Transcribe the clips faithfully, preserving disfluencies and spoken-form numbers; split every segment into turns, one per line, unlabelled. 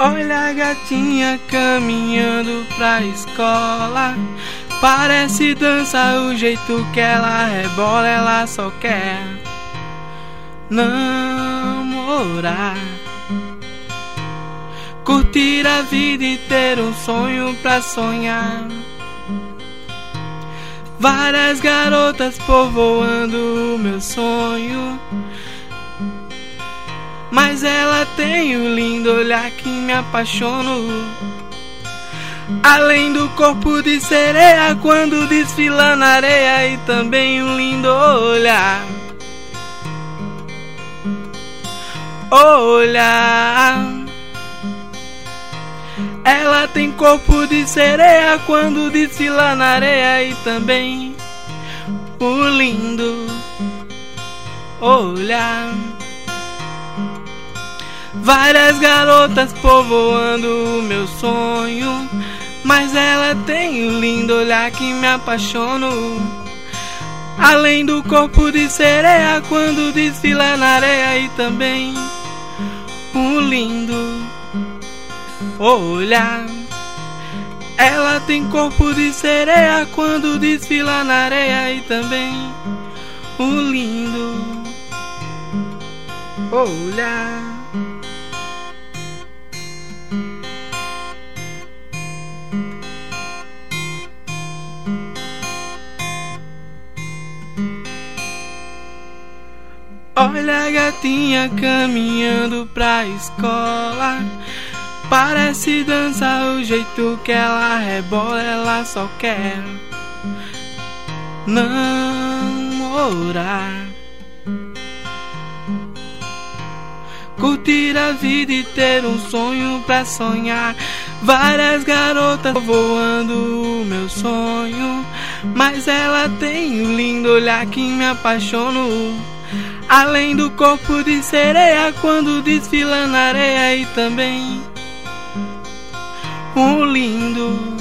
Olha a gatinha caminhando pra escola. Parece dança o jeito que ela rebola. Ela só quer namorar, curtir a vida e ter um sonho pra sonhar. Várias garotas povoando o meu sonho, mas ela tem um lindo olhar que me apaixono. Além do corpo de sereia quando desfila na areia, e também um lindo olhar. Olhar. Ela tem corpo de sereia quando desfila na areia, e também um lindo olhar. Várias garotas povoando o meu sonho, mas ela tem um lindo olhar que me apaixono. Além do corpo de sereia quando desfila na areia, e também um lindo olhar. Ela tem corpo de sereia quando desfila na areia, e também um lindo olhar. Olha a gatinha caminhando pra escola. Parece dança o jeito que ela rebola. Ela só quer namorar, curtir a vida e ter um sonho pra sonhar. Várias garotas voando o meu sonho, mas ela tem um lindo olhar que me apaixono. Além do corpo de sereia quando desfila na areia, e também um lindo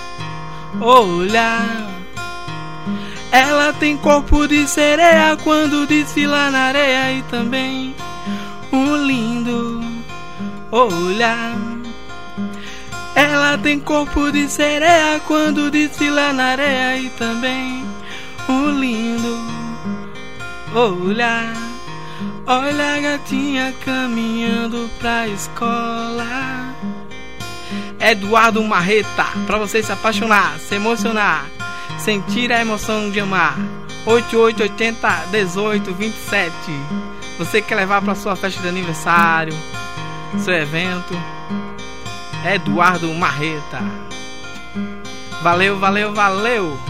olhar. Ela tem corpo de sereia quando desfila na areia, e também um lindo olhar. Ela tem corpo de sereia quando desfila na areia, e também um lindo olhar. Olha a gatinha caminhando pra escola. Eduardo Marreta, pra você se apaixonar, se emocionar, sentir a emoção de amar. Oito oito oito zero, dezoito, vinte e sete. Você quer levar pra sua festa de aniversário, seu evento? Eduardo Marreta. Valeu, valeu, valeu.